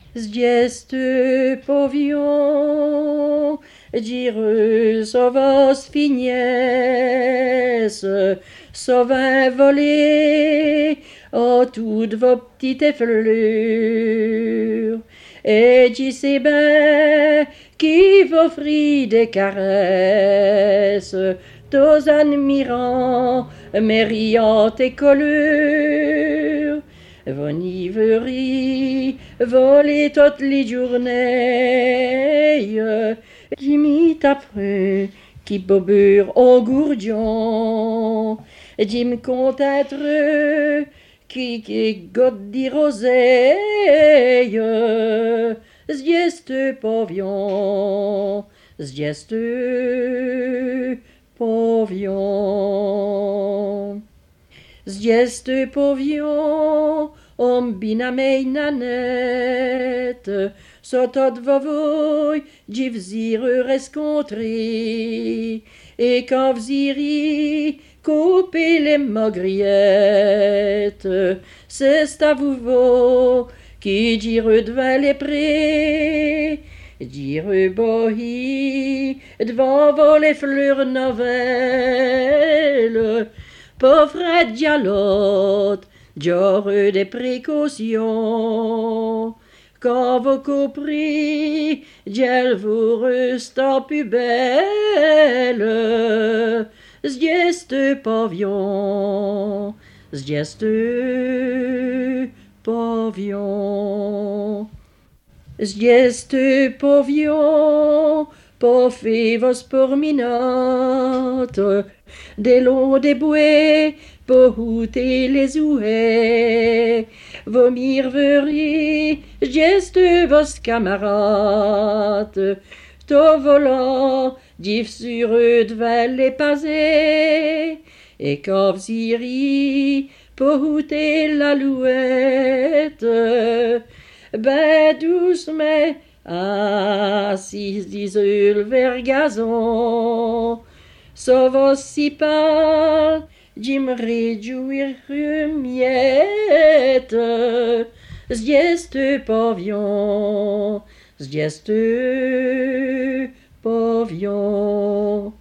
Zdieste povion, dire sauvas fignesse, sauvin volé, en toutes vos petites fleurs. Et tu sais ben qui m'offrit des caresses, tous admirants, mériant tes collures. Veniverie, voler toutes les journées, Jimmy t'apprend qui bobure en gourdion, Jim compte être qui gotte di roseille, zjeste pavion, zjeste pavion. Zjeste povion, bina mei nanet, sotot vovoi, divzir escontri, et quand vziri, couper les magriettes, c'est à vous qui dire devant les prés, dire bohi, devant les fleurs novelles, pauvre dialote, j'aurai des précautions. Quand vous compris, j'elle vous reste plus belle. Zjeste pavion, zjeste pavion. Zjeste pavion, pas fait vos porminotes, des longs des bouées, pour outer les ouets, vomir verie, geste vos camarades, to volant, div sur eux devant les passer, et quand vziri, pour outer l'alouette, ben doucement, assis d'isul vers gazon, sauve si pas, Jim réjouir miette, zjeste pavion, zjeste pavion.